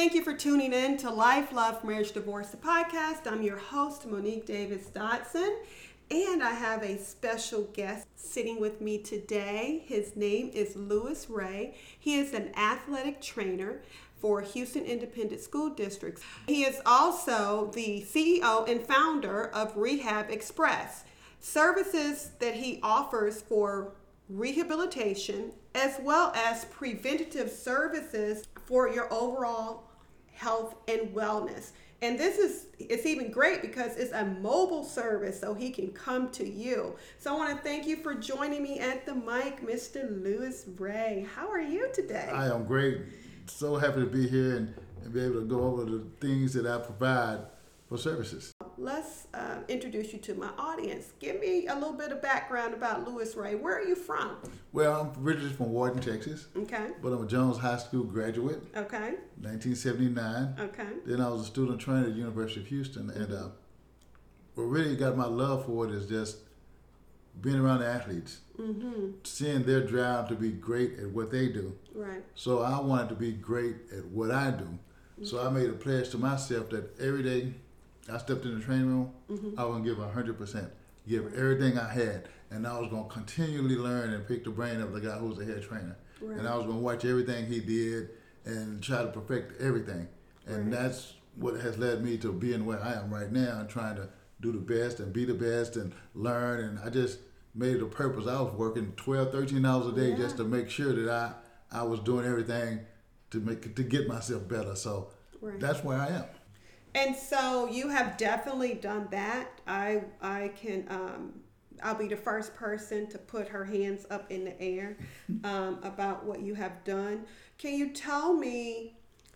Thank you for tuning in to Life, Love, Marriage, Divorce, the podcast. I'm your host, Monique Davis Dotson, and I have a special guest sitting with me today. His name is Louis Ray. He is an athletic trainer for Houston Independent School Districts. He is also the CEO and founder of Rehab Express, services that he offers for rehabilitation as well as preventative services for your overall health and wellness. And it's even great because it's a mobile service, so he can come to you. So I want to thank you for joining me at the mic, Mr. Louis Ray. How are you today? I am great. So happy to be here and be able to go over the things that I provide for services. Let's introduce you to my audience. Give me a little bit of background about Louis Ray. Where are you from? Well, I'm originally from Wharton, Texas. Okay. But I'm a Jones High School graduate. Okay. 1979. Okay. Then I was a student trainer at the University of Houston. And what really got my love for it is just being around the athletes. Mm-hmm. Seeing their drive to be great at what they do. Right. So I wanted to be great at what I do. Mm-hmm. So I made a pledge to myself that every day I stepped in the training room, I was going to give 100%, give everything I had, and I was going to continually learn and pick the brain of the guy who was the head trainer. Right. And I was going to watch everything he did and try to perfect everything. And that's what has led me to being where I am right now and trying to do the best and be the best and learn. And I just made it a purpose. I was working 12, 13 hours a day just to make sure that I was doing everything to get myself better. So that's where I am. And so you have definitely done that. I can, I'll be the first person to put her hands up in the air about what you have done. Can you tell me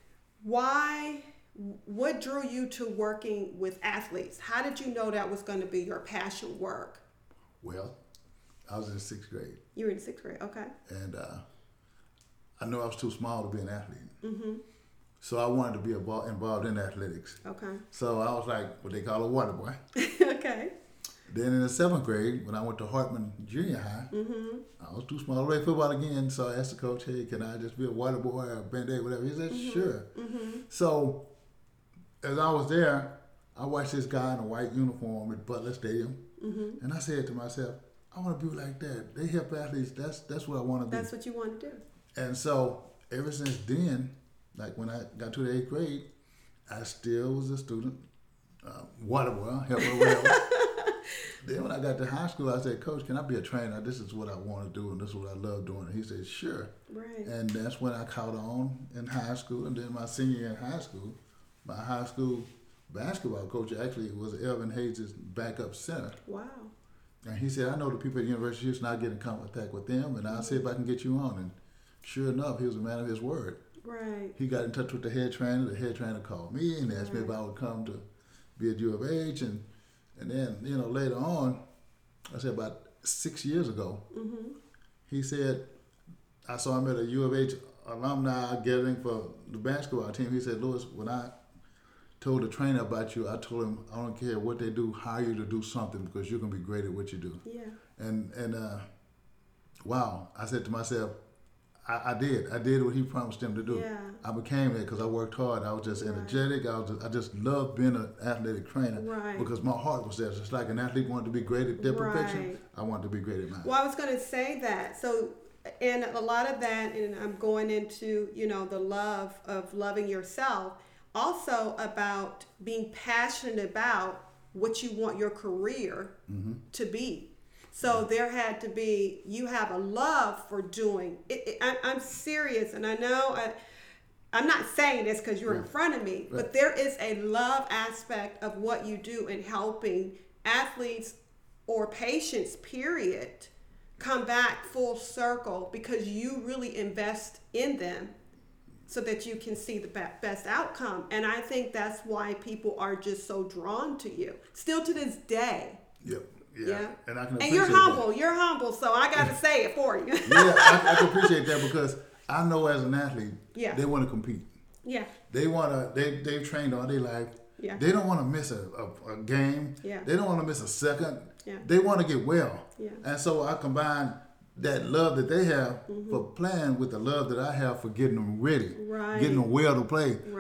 what drew you to working with athletes? How did you know that was going to be your passion work? Well, I was in 6th grade. You were in 6th grade, okay. And I knew I was too small to be an athlete. Mm-hmm. So I wanted to be involved in athletics. Okay. So I was like what they call a water boy. Okay. Then in the 7th grade, when I went to Hartman Junior High, I was too small to play football again. So I asked the coach, hey, can I just be a water boy or a Band-Aid, whatever? He said, sure. Mm-hmm. So as I was there, I watched this guy in a white uniform at Butler Stadium. Mm-hmm. And I said to myself, I want to be like that. They help athletes. That's what I want to be. That's what you want to do. And so ever since then, like when I got to the 8th grade, I still was a student, water boy, helper, whatever. Then when I got to high school, I said, Coach, can I be a trainer? This is what I want to do, and this is what I love doing. And he said, sure. Right. And that's when I caught on in high school. And then my senior year in high school, my high school basketball coach actually was Elvin Hayes' backup center. Wow. And he said, I know the people at the University of Houston, I'll get in contact with them, and I'll see if I can get you on. And sure enough, he was a man of his word. Right. He got in touch with the head trainer. The head trainer called me and asked me if I would come to be at U of H. And then, later on, I said about 6 years ago, he said, I saw him at a U of H alumni gathering for the basketball team. He said, Louis, when I told the trainer about you, I told him, I don't care what they do, hire you to do something because you're going to be great at what you do. Yeah. And wow, I said to myself, I did what he promised him to do. Yeah. I became that because I worked hard. I was just energetic. I just loved being an athletic trainer because my heart was there. Just like an athlete wanted to be great at their perfection, I wanted to be great at mine. Well, I was going to say that. So, and a lot of that, and I'm going into, the love of loving yourself, also about being passionate about what you want your career to be. So there had to be, you have a love for doing it. I'm serious, and I know I'm not saying this because you're in front of me, but there is a love aspect of what you do in helping athletes or patients, period, come back full circle because you really invest in them so that you can see the best outcome. And I think that's why people are just so drawn to you, still to this day. Yep. Yeah. And you're humble. You're humble, so I got to say it for you. I can appreciate that because I know as an athlete, they want to compete. Yeah. They want to. They've trained all their life. Yeah. They don't want to miss a game. Yeah. They don't want to miss a second. Yeah. They want to get well. Yeah. And so I combine that love that they have for playing with the love that I have for getting them ready, getting them well to play. Right.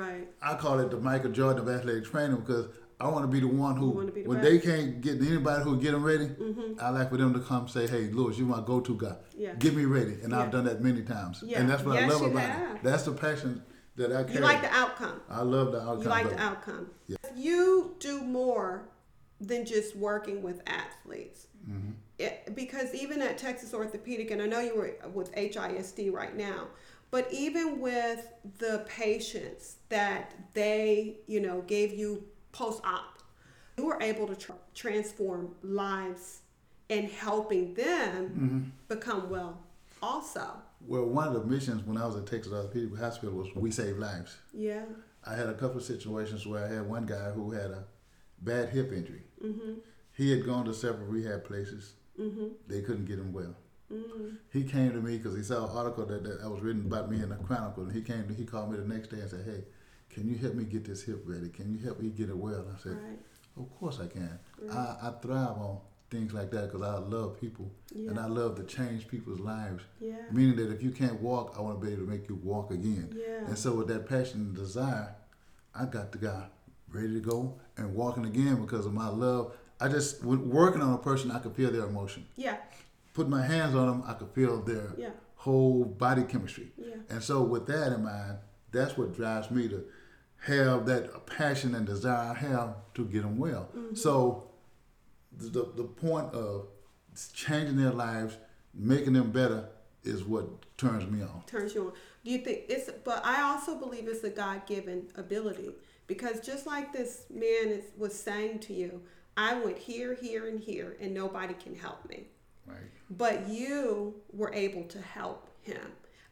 I call it the Michael Jordan of athletic training because I want to be the one who, when best. they can't get anybody who get them ready, I like for them to come say, hey, Lewis, you're my go-to guy. Yeah. Get me ready. And Yeah. I've done that many times. Yeah. And that's what I Yes, love you about have. it. That's the passion that I carry. You like the outcome. I love the outcome. You like of the it. outcome. Yeah. You do more than just working with athletes. Mm-hmm. Because even at Texas Orthopedic, and I know you were with HISD right now, but even with the patients that they, gave you post-op, you were able to transform lives and helping them become well also. Well, one of the missions when I was at Texas Orthopedic Hospital was we save lives. Yeah. I had a couple of situations where I had one guy who had a bad hip injury. Mm-hmm. He had gone to several rehab places. Mm-hmm. They couldn't get him well. Mm-hmm. He came to me because he saw an article that was written about me in the Chronicle, and he called me the next day and said, hey, can you help me get this hip ready? Can you help me get it well? And I said, Right. of course I can. Right. I thrive on things like that because I love people, and I love to change people's lives. Yeah. Meaning that if you can't walk, I want to be able to make you walk again. Yeah. And so with that passion and desire, I got the guy ready to go and walking again because of my love. I just, working on a person, I could feel their emotion. Yeah. Put my hands on them, I could feel their whole body chemistry. Yeah. And so with that in mind, that's what drives me to have that passion and desire I have to get them well. Mm-hmm. So the point of changing their lives, making them better is what turns me on. Turns you on. Do you think but I also believe it's a God-given ability, because just like this man was saying to you, I went here, here, and here, and nobody can help me. Right. But you were able to help him.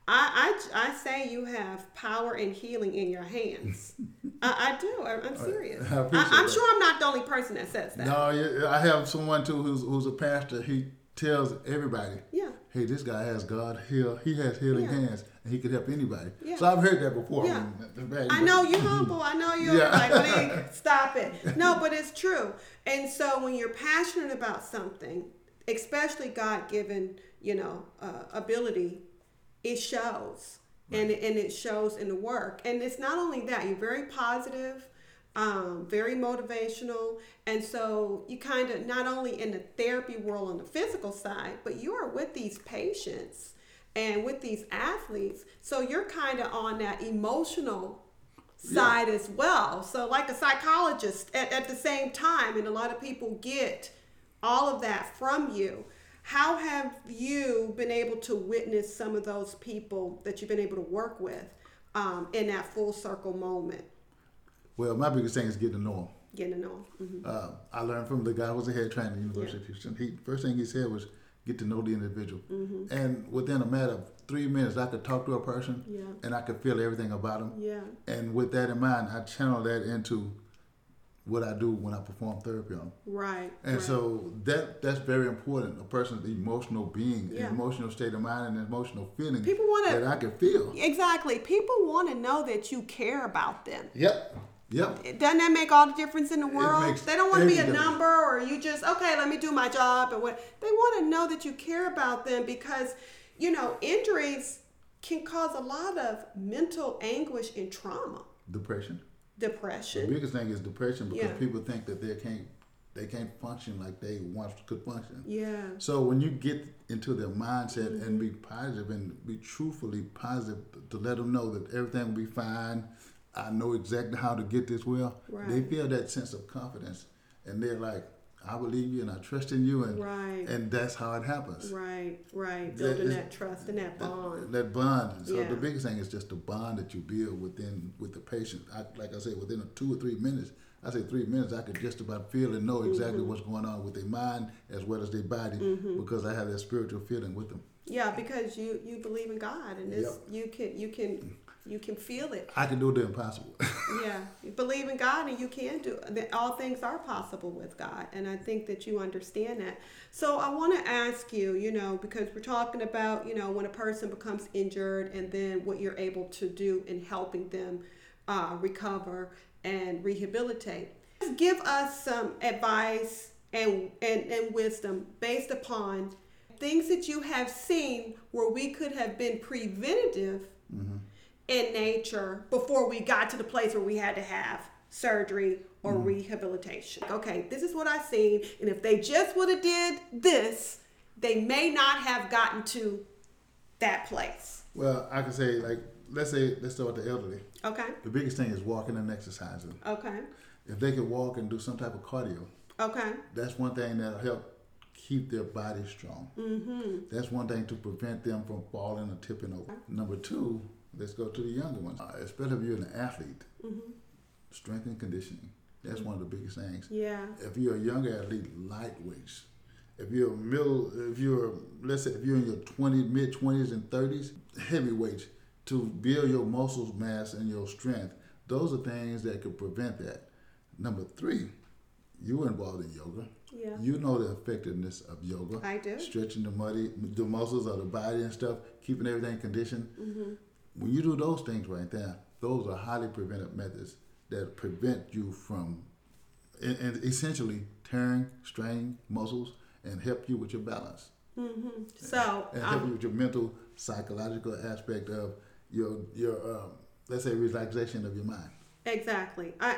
I say you have power and healing in your hands. I do. I'm serious. I appreciate I'm that. sure I'm not the only person that says that. No, I have someone too who's a pastor. He tells everybody, Yeah. hey, this guy has God heal. He has healing hands, and he can help anybody. Yeah. So I've heard that before. Yeah. I know you humble. I know you're like, stop it. No, but it's true. And so when you're passionate about something, especially God-given, ability, it shows. Right. And it shows in the work. And it's not only that, you're very positive, very motivational. And so you kind of, not only in the therapy world on the physical side, but you are with these patients and with these athletes. So you're kind of on that emotional side as well. So like a psychologist at the same time, and a lot of people get all of that from you. How have you been able to witness some of those people that you've been able to work with in that full circle moment? Well, my biggest thing is getting to know them. Getting to know them. Mm-hmm. I learned from the guy who was a head trainer at the University of Houston. First thing he said was get to know the individual. Mm-hmm. And within a matter of 3 minutes, I could talk to a person and I could feel everything about them. Yeah. And with that in mind, I channel that into what I do when I perform therapy on them. Right. And so that's very important. A person's emotional being, an emotional state of mind, and an emotional feeling that I can feel. Exactly. People want to know that you care about them. Yep. Doesn't that make all the difference in the world? They don't want to be a difference. number, or you just, okay, let me do my job, or what. They want to know that you care about them, because, injuries can cause a lot of mental anguish and trauma. Depression. The biggest thing is depression, because people think that they can't function like they once could function. Yeah. So when you get into their mindset and be positive and be truthfully positive to let them know that everything will be fine, I know exactly how to get this well. Right. They feel that sense of confidence, and they're like, I believe you and I trust in you, and that's how it happens. Right. Building that trust and that bond. That bond. So the biggest thing is just the bond that you build with the patient. Like I said, within 2 or 3 minutes, I say 3 minutes, I could just about feel and know exactly what's going on with their mind as well as their body, because I have that spiritual feeling with them. Yeah, because you believe in God, and this you can feel it. I can do the impossible. Yeah, you believe in God, and you can do it. All things are possible with God, and I think that you understand that. So I want to ask you, because we're talking about, when a person becomes injured, and then what you're able to do in helping them recover and rehabilitate. Give us some advice and wisdom based upon things that you have seen where we could have been preventative in nature before we got to the place where we had to have surgery or rehabilitation. Okay, this is what I've seen, and if they just would have did this, they may not have gotten to that place. Well, I can say, like, let's start with the elderly. Okay. The biggest thing is walking and exercising. Okay. If they could walk and do some type of cardio, Okay. that's one thing that'll help keep their body strong. Mm-hmm. That's one thing to prevent them from falling or tipping over. Number two, let's go to the younger ones. Especially if you're an athlete, strength and conditioning. That's one of the biggest things. Yeah. If you're a younger athlete, light weights. If you're let's say if you're in your mid-20s and 30s, heavy weights to build your muscle mass and your strength. Those are things that could prevent that. Number three, you were involved in yoga. Yeah. You know the effectiveness of yoga. I do. Stretching the muscles of the body and stuff, keeping everything conditioned. Mm-hmm. When you do those things right there, those are highly preventive methods that prevent you from, and essentially tearing, straining muscles and help you with your balance. Mm-hmm. So and help you with your mental, psychological aspect of your let's say relaxation of your mind. Exactly. I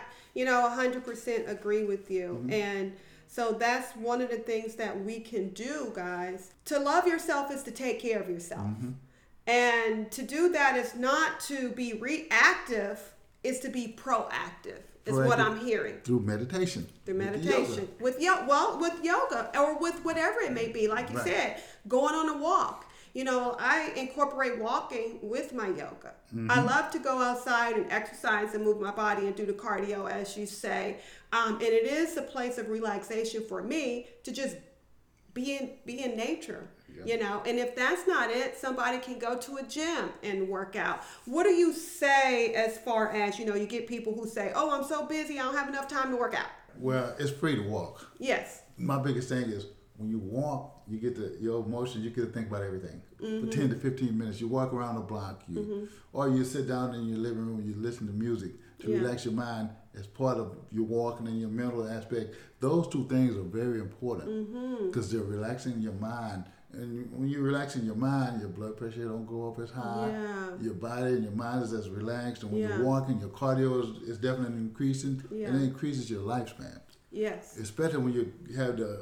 100% agree with you. Mm-hmm. And so that's one of the things that we can do, guys. To love yourself is to take care of yourself. Mm-hmm. And to do that is not to be reactive, it's to be proactive. Is what I'm hearing. Through meditation. Through meditation. With yoga or with whatever it may be. Like you said, going on a walk. I incorporate walking with my yoga. Mm-hmm. I love to go outside and exercise and move my body and do the cardio, as you say. And it is a place of relaxation for me to just be in nature. Yep. And if that's not it, somebody can go to a gym and work out. What do you say as far as, you get people who say, oh, I'm so busy, I don't have enough time to work out? Well, it's free to walk. Yes. My biggest thing is when you walk, you get your emotions, you get to think about everything. Mm-hmm. For 10 to 15 minutes, you walk around the block, or you sit down in your living room, you listen to music to relax your mind as part of your walking and your mental aspect. Those two things are very important because they're relaxing your mind. And when you're relaxing your mind, your blood pressure don't go up as high. Yeah. Your body and your mind is as relaxed. And when you're walking, your cardio is definitely increasing. Yeah. And it increases your lifespan. Yes. Especially when you have your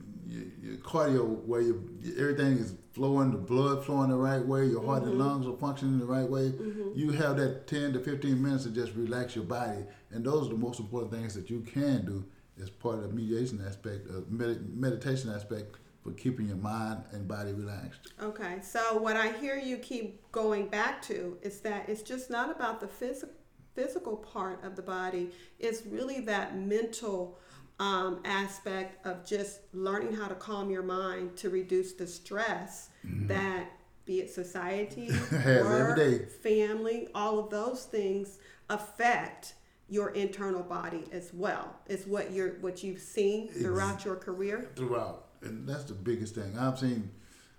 cardio where everything is flowing, the blood flowing the right way, your heart and lungs are functioning the right way. Mm-hmm. You have that 10 to 15 minutes to just relax your body. And those are the most important things that you can do as part of the meditation aspect, meditation aspect, for keeping your mind and body relaxed. Okay, so what I hear you keep going back to is that it's just not about the physical part of the body. It's really that mental aspect of just learning how to calm your mind to reduce the stress that, be it society, work, family, all of those things affect your internal body as well. Is what you've seen throughout your career? Throughout. And that's the biggest thing. I've seen,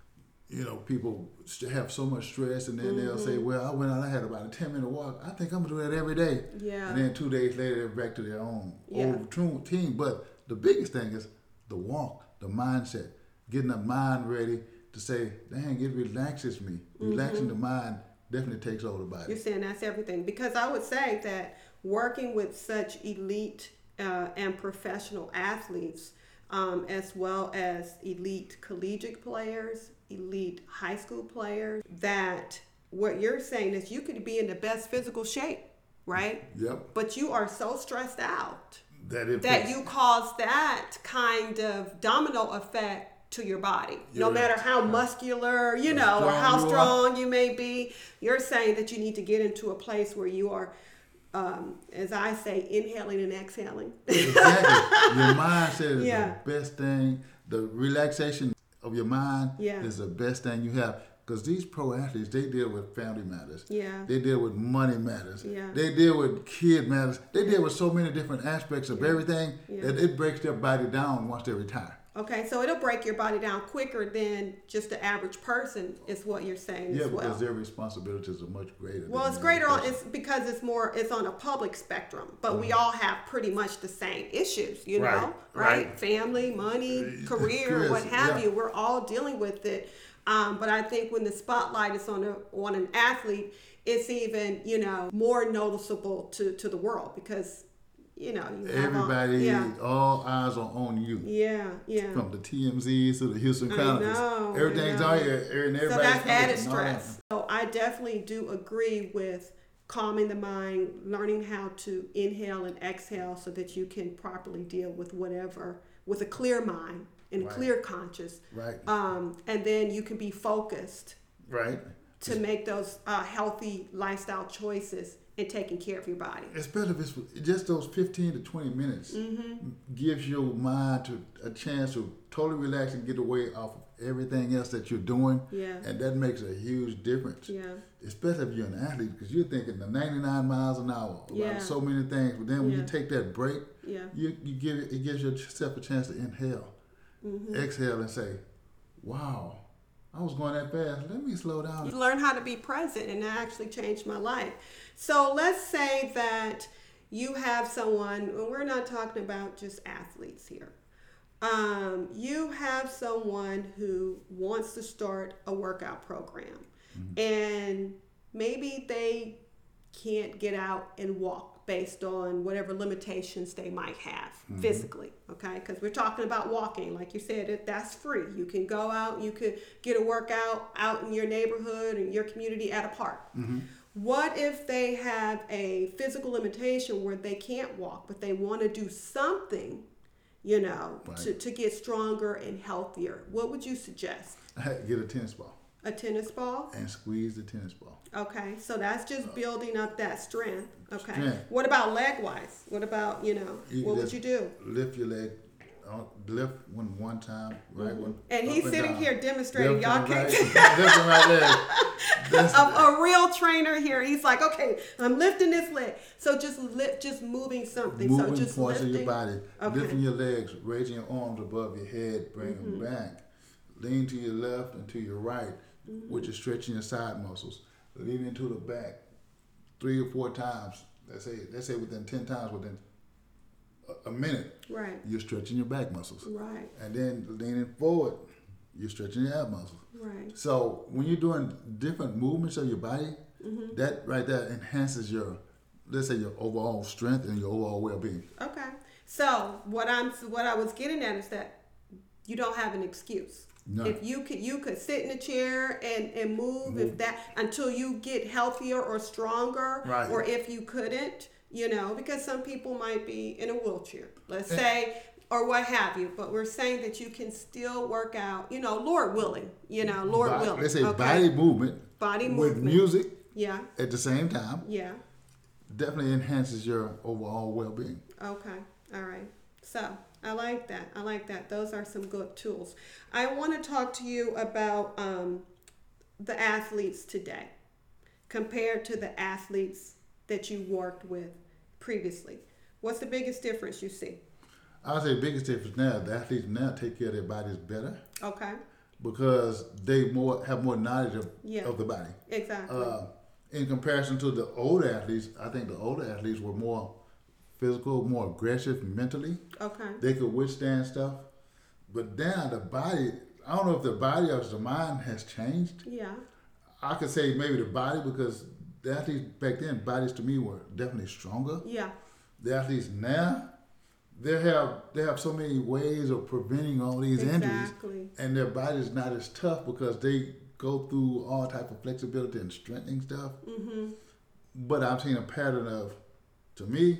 people have so much stress, and then they'll say, well, I went out, I had about a 10-minute walk. I think I'm going to do that every day. Yeah. And then 2 days later, they're back to their own old routine. But the biggest thing is the walk, the mindset, getting the mind ready to say, dang, it relaxes me. Relaxing the mind definitely takes over the body. You're saying that's everything. Because I would say that working with such elite and professional athletes, as well as elite collegiate players, elite high school players, that what you're saying is you could be in the best physical shape, right? Yep. But you are so stressed out that you cause that kind of domino effect to your body. No matter how muscular, or how strong you may be, you're saying that you need to get into a place where you are, as I say, inhaling and exhaling. Exactly. Your mindset is the best thing. The relaxation of your mind is the best thing you have. Because these pro athletes, they deal with family matters. Yeah. They deal with money matters. Yeah. They deal with kid matters. They deal with so many different aspects of everything that it breaks their body down once they retire. Okay, so it'll break your body down quicker than just the average person, is what you're saying as well. Yeah, because their responsibilities are much greater. Well, it's greater it's because it's on a public spectrum, but we all have pretty much the same issues, right? Family, money, career, what have you. We're all dealing with it. But I think when the spotlight is on an athlete, it's even, more noticeable to the world because, you have everybody, all eyes are on you. Yeah. From the TMZs to the Houston Chronicles. Everything's on here. And so that's added stress. So I definitely do agree with calming the mind, learning how to inhale and exhale so that you can properly deal with whatever, with a clear mind and clear conscience. Right. And then you can be focused. Right. To make those healthy lifestyle choices and taking care of your body. It's better if it's just those 15 to 20 minutes gives your mind a chance to totally relax and get away off of everything else that you're doing. Yeah. And that makes a huge difference. Yeah. Especially if you're an athlete because you're thinking the 99 miles an hour about so many things. But then when you take that break, it gives yourself a chance to inhale, exhale and say, wow, I was going that fast. Let me slow down. You learn how to be present, and that actually changed my life. So let's say that you have someone, we're not talking about just athletes here. You have someone who wants to start a workout program, and maybe they can't get out and walk based on whatever limitations they might have physically, okay? Because we're talking about walking. Like you said, that's free. You can go out, you could get a workout out in your neighborhood and your community at a park. What if they have a physical limitation where they can't walk, but they want to do something, to get stronger and healthier? What would you suggest? Get a tennis ball. A tennis ball? And squeeze the tennis ball. Okay, so that's just building up that strength. Okay. Strength. What about leg-wise? What about, what would you do? Lift your leg. Lift one time, right one. And he's sitting here demonstrating. Lift Y'all can't. Lift the right leg. A real trainer here. He's like, okay, I'm lifting this leg. So just moving something. Moving so just parts lifting. of your body. Okay. Lifting your legs, raising your arms above your head, bring them back. Lean to your left and to your right, which is stretching your side muscles. Lean to the back 3 or 4 times. Let's say within 10 times within a minute. Right. You're stretching your back muscles. Right. And then leaning forward, you're stretching your ab muscles. Right. So when you're doing different movements of your body, that right there enhances your, let's say, your overall strength and your overall well-being. Okay. So what I was getting at is that you don't have an excuse. No. If you could sit in a chair and move if that until you get healthier or stronger, right. Or if you couldn't, because some people might be in a wheelchair, let's say, or what have you. But we're saying that you can still work out, Lord willing, Lord willing. Let's say body movement. With music. Yeah. At the same time. Yeah. Definitely enhances your overall well-being. Okay. All right. So I like that. Those are some good tools. I want to talk to you about the athletes today compared to the athletes that you worked with previously. What's the biggest difference you see? I would say the biggest difference now, the athletes now take care of their bodies better. Okay. Because they have more knowledge of the body. Exactly. In comparison to the older athletes, I think the older athletes were more physical, more aggressive mentally. Okay. They could withstand stuff. But now the body, I don't know if the body or the mind has changed. Yeah. I could say maybe the body because the athletes back then, bodies to me were definitely stronger. Yeah. The athletes now, they have so many ways of preventing all these injuries. And their body's not as tough because they go through all type of flexibility and strengthening stuff. But I've seen a pattern of, to me,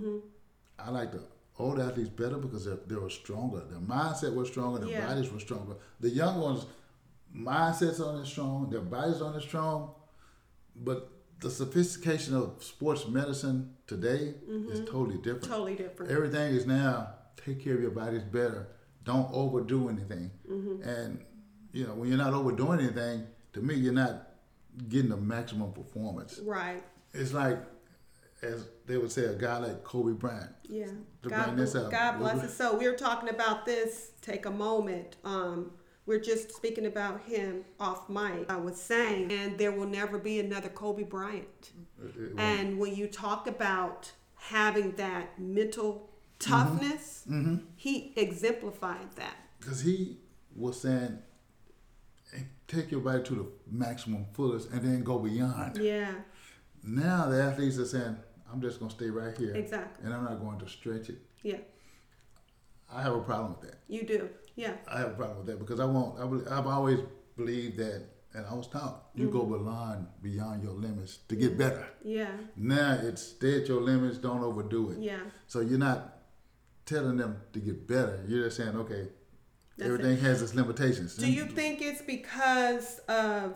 I like the old athletes better because they were stronger. Their mindset was stronger. Their bodies were stronger. The young ones, mindsets aren't as strong. Their bodies aren't as strong. But the sophistication of sports medicine today is totally different. Totally different. Everything is now take care of your bodies better. Don't overdo anything. And, when you're not overdoing anything, to me, you're not getting the maximum performance. Right. It's like, as they would say, a guy like Kobe Bryant. Yeah. God bless it. So we were talking about this. Take a moment. We're just speaking about him off mic. I was saying, and there will never be another Kobe Bryant. And when you talk about having that mental toughness, he exemplified that. Because he was saying, take your body to the maximum fullest and then go beyond. Yeah. Now the athletes are saying, I'm just going to stay right here. Exactly. And I'm not going to stretch it. Yeah. I have a problem with that. You do. Yeah. I have a problem with that because I've always believed that, and I was taught, you go beyond your limits to get better. Yeah. Now it's stay at your limits, don't overdo it. Yeah. So you're not telling them to get better. You're just saying, okay, That's everything it. has its limitations. Do you think it's because of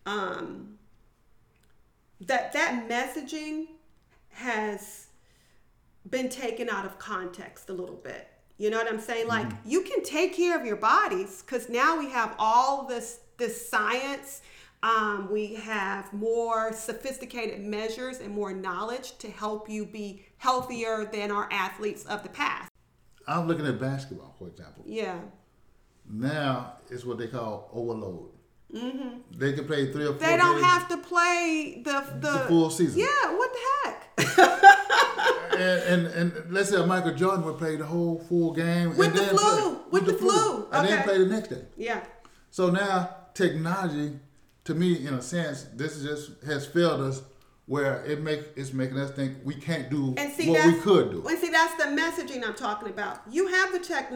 that messaging has been taken out of context a little bit? You know what I'm saying? Like, you can take care of your bodies because now we have all this science. We have more sophisticated measures and more knowledge to help you be healthier than our athletes of the past. I'm looking at basketball, for example. Yeah. Now it's what they call overload. Mm-hmm. They can play 3 or 4 They don't days, have to play the full season. Yeah, what the heck? And let's say Michael Jordan would play the whole full game With and the then flu. play, With the flu. and then Okay. play the next day. Yeah. So now technology, to me, in a sense, this just has failed us, where it's making us think we can't do And see, what we could do. And see, that's the messaging I'm talking about. You have the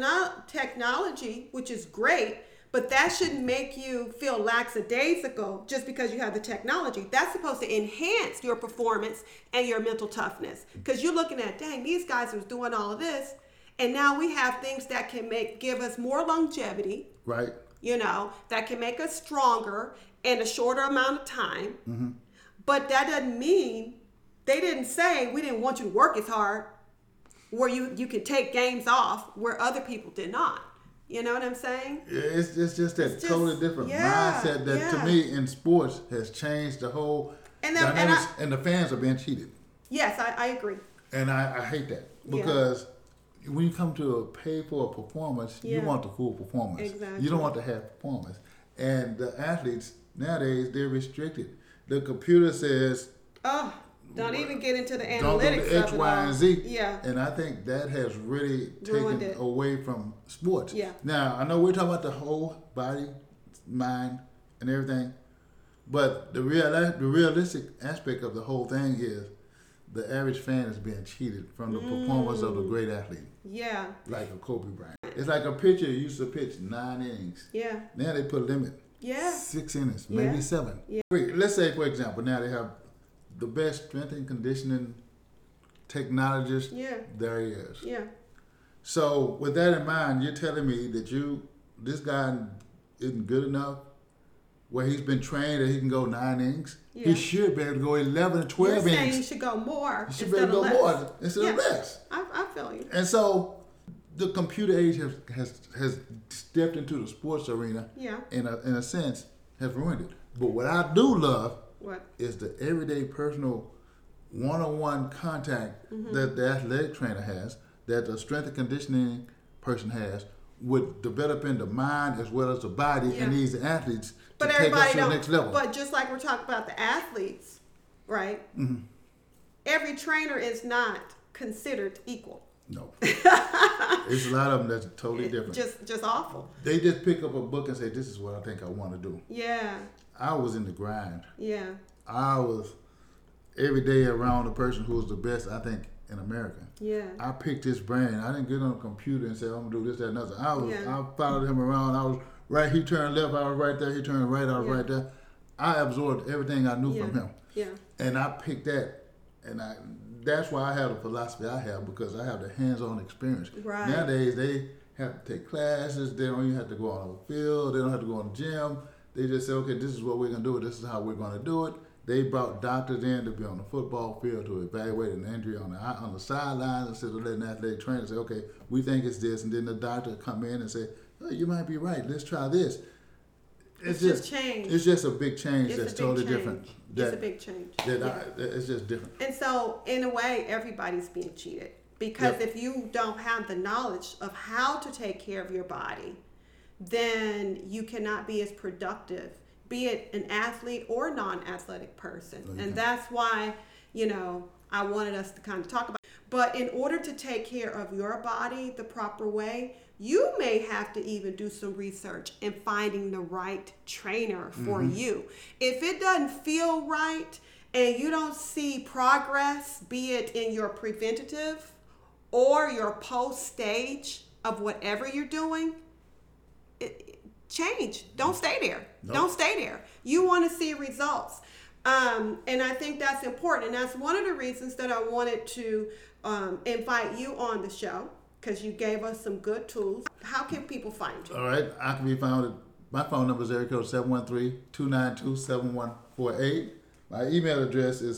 technology, which is great, but that shouldn't make you feel lackadaisical just because you have the technology. That's supposed to enhance your performance and your mental toughness. Because you're looking at, dang, these guys are doing all of this, and now we have things that can give us more longevity. Right. You know, that can make us stronger in a shorter amount of time. Mm-hmm. But that doesn't mean, they didn't say we didn't want you to work as hard, where you can take games off where other people did not. You know what I'm saying? It's just that totally different mindset that to me in sports has changed the whole dynamics, and the fans are being cheated. Yes, I agree. And I hate that because when you come to pay for a performance, you want the full performance. Exactly. You don't want the half performance. And the athletes nowadays, they're restricted. The computer says, don't even get into the analytics don't do the X, of it Y, all. and Z. Yeah. And I think that has really Ruined taken it. away from sports. Yeah. Now, I know we're talking about the whole body, mind, and everything, but the realistic aspect of the whole thing is the average fan is being cheated from the performance of a great athlete. Yeah. Like a Kobe Bryant. It's like a pitcher used to pitch 9 innings. Yeah. Now they put a limit. Yeah. 6 innings, maybe 7. Yeah. Let's say, for example, now they have the best strength and conditioning technologist there is. Yeah. So with that in mind, you're telling me that this guy isn't good enough where he's been trained that he can go 9 innings? Yeah. He should be able to go 11 or 12 You're saying innings. you should go more. He should be able to go more instead of less. I feel you. And so the computer age has stepped into the sports arena. Yeah. In a sense, has ruined it. But what I do love What? is the everyday personal one-on-one contact that the athletic trainer has, that the strength and conditioning person has, with developing the mind as well as the body in these athletes to take us to the next level. But just like we're talking about the athletes, right? Mm-hmm. Every trainer is not considered equal. No. There's a lot of them that's totally different. Just awful. They just pick up a book and say, this is what I think I want to do. Yeah. I was in the grind. Yeah. I was every day around the person who was the best, I think, in America. Yeah. I picked his brain. I didn't get on a computer and say, I'm going to do this, that, and other. I followed him around. I was right. He turned left. I was right there. He turned right. I was right there. I absorbed everything I knew from him. Yeah. And I picked that. And that's why I have the philosophy I have, because I have the hands-on experience. Right. Nowadays, they have to take classes. They don't even have to go on the field. They don't have to go on the gym. They just say, okay, this is what we're going to do. This is how we're going to do it. They brought doctors in to be on the football field to evaluate an injury on the sidelines instead of letting the athletic trainer say, okay, we think it's this. And then the doctor come in and say, oh, you might be right. Let's try this. It's just change. It's just a big change that's totally different. It's a big change. It's just different. And so, in a way, everybody's being cheated. Because if you don't have the knowledge of how to take care of your body, then you cannot be as productive, be it an athlete or non-athletic person. And that's why, I wanted us to kind of talk about it. But in order to take care of your body the proper way, you may have to even do some research in finding the right trainer for you. If it doesn't feel right and you don't see progress, be it in your preventative or your post stage of whatever you're doing, change. Don't stay there. Nope. Don't stay there. You want to see results. And I think that's important. And that's one of the reasons that I wanted to invite you on the show, because you gave us some good tools. How can people find you? All right. I can be found at, my phone number is area code 713-292-7148. My email address is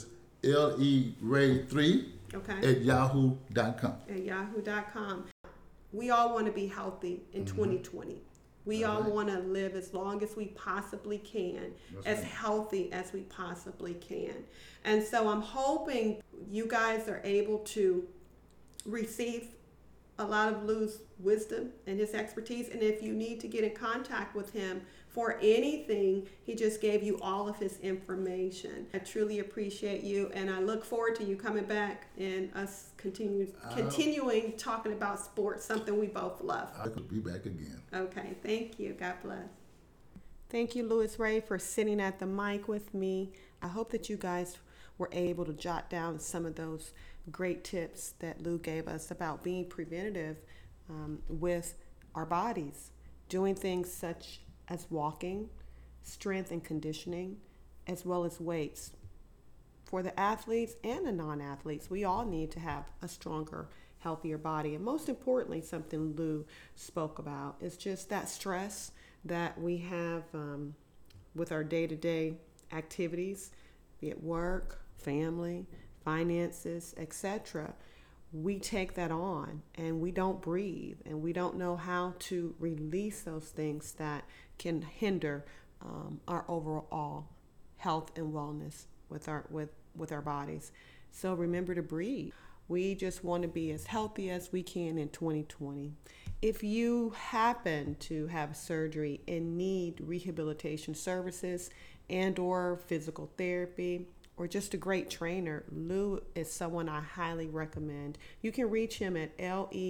leray3 at yahoo.com. At yahoo.com. We all want to be healthy in 2020. We all want to live as long as we possibly can, as healthy as we possibly can. And so I'm hoping you guys are able to receive a lot of Lou's wisdom and his expertise. And if you need to get in contact with him for anything, he just gave you all of his information. I truly appreciate you, and I look forward to you coming back and us continuing talking about sports, something we both love. I could be back again. Okay, thank you. God bless. Thank you, Louis Ray, for sitting at the mic with me. I hope that you guys were able to jot down some of those great tips that Lou gave us about being preventative with our bodies, doing things such as walking, strength and conditioning, as well as weights. For the athletes and the non-athletes, we all need to have a stronger, healthier body. And most importantly, something Lou spoke about is just that stress that we have with our day-to-day activities, be it work, family, finances, etc. We take that on and we don't breathe, and we don't know how to release those things that can hinder our overall health and wellness with our bodies. So remember to breathe. We just want to be as healthy as we can in 2020. If you happen to have surgery and need rehabilitation services and or physical therapy, or just a great trainer, Lou is someone I highly recommend. You can reach him at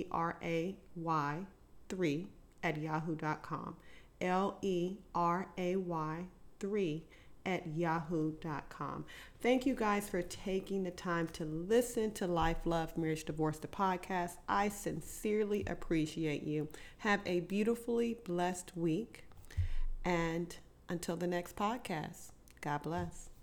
leray3 at yahoo.com. leray3 at yahoo.com. Thank you guys for taking the time to listen to Life, Love, Marriage, Divorce, the podcast. I sincerely appreciate you. Have a beautifully blessed week. And until the next podcast, God bless.